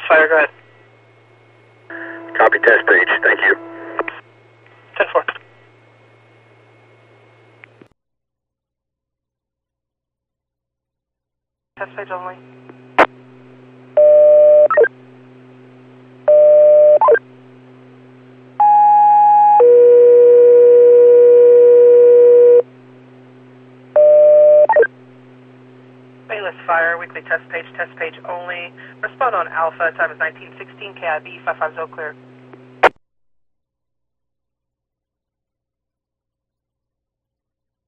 Fire, go ahead. Copy test page, thank you. 10-4. Test page only. Bayless Fire, weekly test page only. Respond on Alpha, time is 1916, KIB 550 clear.